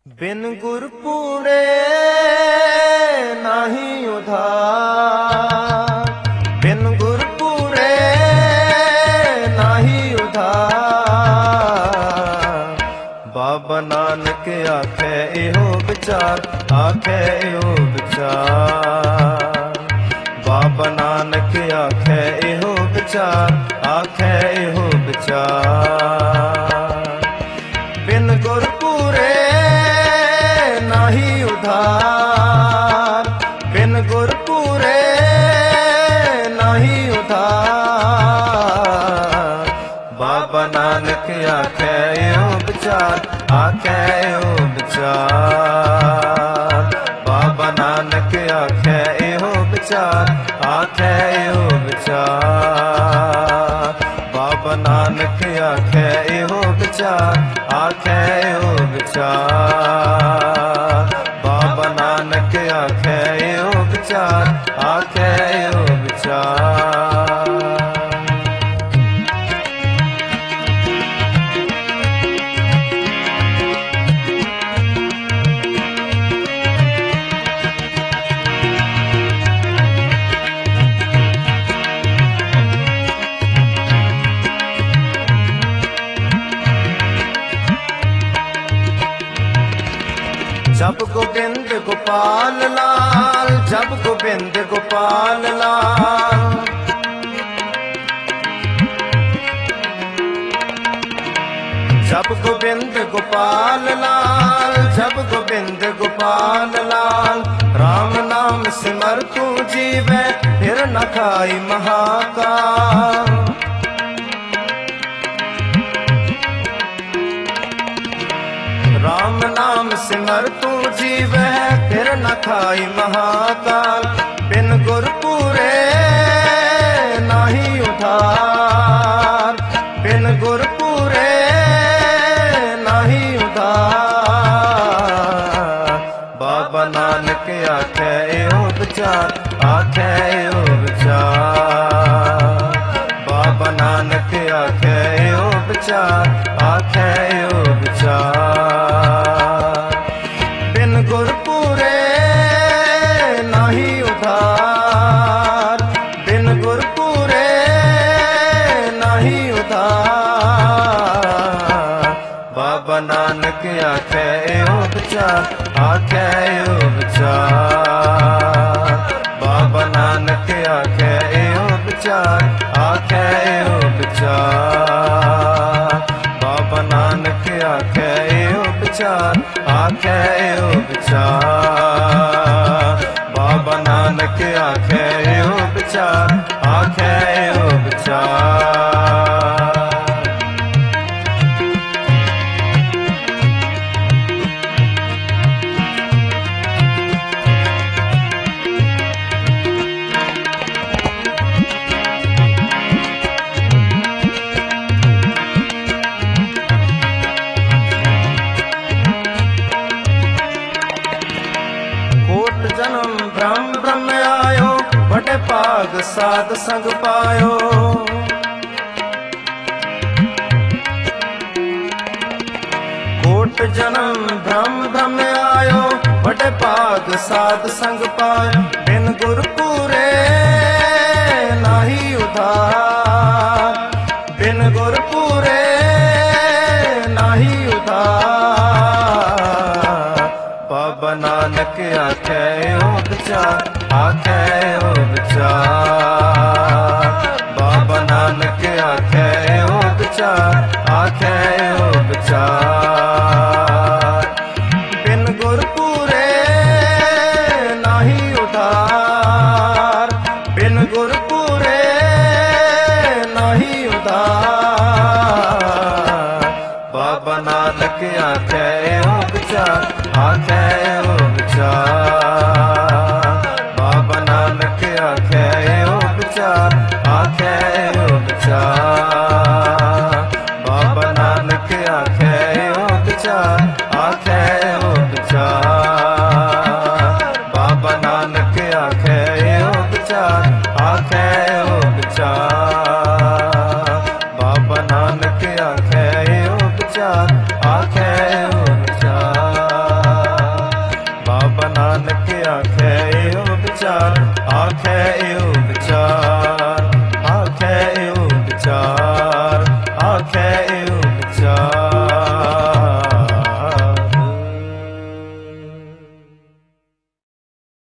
बिन गुर पूरे नाही उधार, बिन गुर पूरे नाही उधार। बाबा नानक आखे एहो विचार, आखे एहो विचार। बाबा नानक आखे एहो विचार, आखे एहो विचार। बिन गुर पूरे नाही उधार, बिन गुर पूरे नाही उधार। बाबा नानक आखे एहो विचार, आखे एहो विचार। बाबा नानक आखे एहो विचार, आखे एहो विचार। बाबा नानक आखे एहो विचार, आखे एहो विचार। बाबा नानक आखे एहो विचार, आखे एहो विचार। जब गोविंद गोपाल लाल, जब गोविंद गोपाल लाल। जब गोविंद गोपाल लाल, जब गोविंद गोपाल लाल। राम नाम सिमर तू जीवे, फिर न खाई महाकाल। राम नाम सिमर तू जीवै, फिर न खाई महाकाल। बिन गुर पूरे नाही उधार, बिन गुर पूरे नाही उधार। बाबा नानक आखे एहो विचार, आखे एहो विचार। बाबा नानक आखे एहो विचार, आखे एहो विचार। बिन गुर पूरे नाही उधार, बिन गुर पूरे नाही उधार। बाबा नानक आखे एहो विचार, आखे एहो विचार। बाबा नानक आखे एहो विचार, आखे एहो विचार। बाबा नानक आखे एहो विचार, आखे एहो विचार। बाबा नानक आखे एहो विचार, आखे एहो विचार। जन्म ब्रह्म ब्रह्म आयो, बड़े भाग साध संग पायो। कोट जन्म ब्रह्म ब्रह्म आयो, बड़े भाग साध संग पायो। बिन गुर पूरे नाही उधार, बिन गुर पूरे नाही उधार। बाबा नानक आखे एहो विचार, आखे एहो विचार। बाबा नानक आखे एहो विचार, आखे एहो विचार। बिन गुर पूरे नाही उधार, बिन गुर पूरे नाही उधार। बाबा नानक आखे एहो विचार, आखे एहो विचार। बाबा नानक आखे एहो विचार, आखे एहो विचार। बाबा नानक आखे एहो विचार, आखे एहो विचार। बाबा नानक आखे एहो विचार, आखे एहो विचार। बाबा नानक आखे एहो विचार, आखे एहो विचार। ਆਖੈ ਏਉ